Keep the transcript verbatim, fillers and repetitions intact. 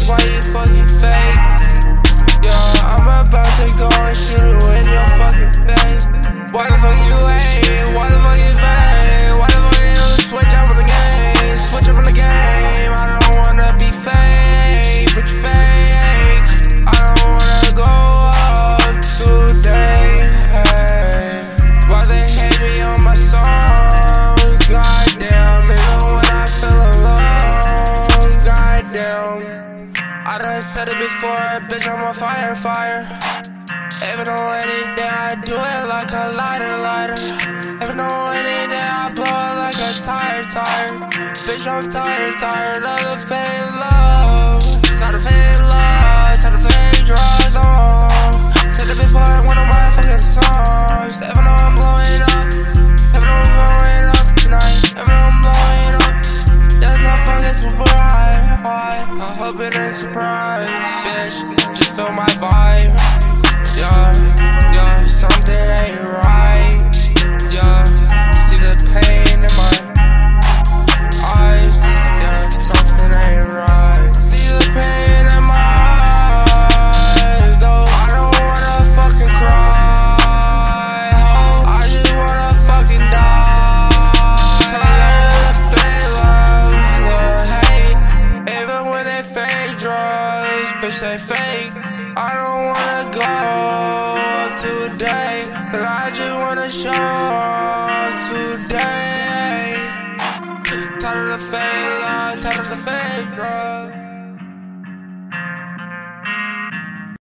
That's why you fucking fake. Yo, I'm about to go and shoot you in your fucking face. Why the fuck you hate? Why the fuck you fake? Why the fuck you switch up on the game? Switch up on the game. I don't wanna be fake, but you fake. I don't wanna go up today. Hey. Why they hate me on my songs? Goddamn, even when I feel alone. Goddamn, I done said it before, bitch, I'm on fire, fire. Even on any day I do it like a lighter, lighter. Even on any day I blow it like a tire, tire. Bitch, I'm tired, tired of the fake love. Tired of fake love, tired of fake drugs, oh. Said it before in one of my fucking songs. Even though I'm blowing up, even though I'm blowing up tonight, even though I'm blowing up, that's not fucking super high, high. I hope it ain't surprise, bitch, just feel my vibe. Yeah, yeah, something ain't right. Yeah, see the pain in my eyes. Yeah, something ain't right. See the pain in my eyes. Oh, I don't wanna fucking cry. Oh, I just wanna fucking die. Tired of fake love, the hate. Even when they fake drugs, bitch, they fake. I don't wanna go today, but I just wanna show today. Tired of the fake love, tired of the fake drugs.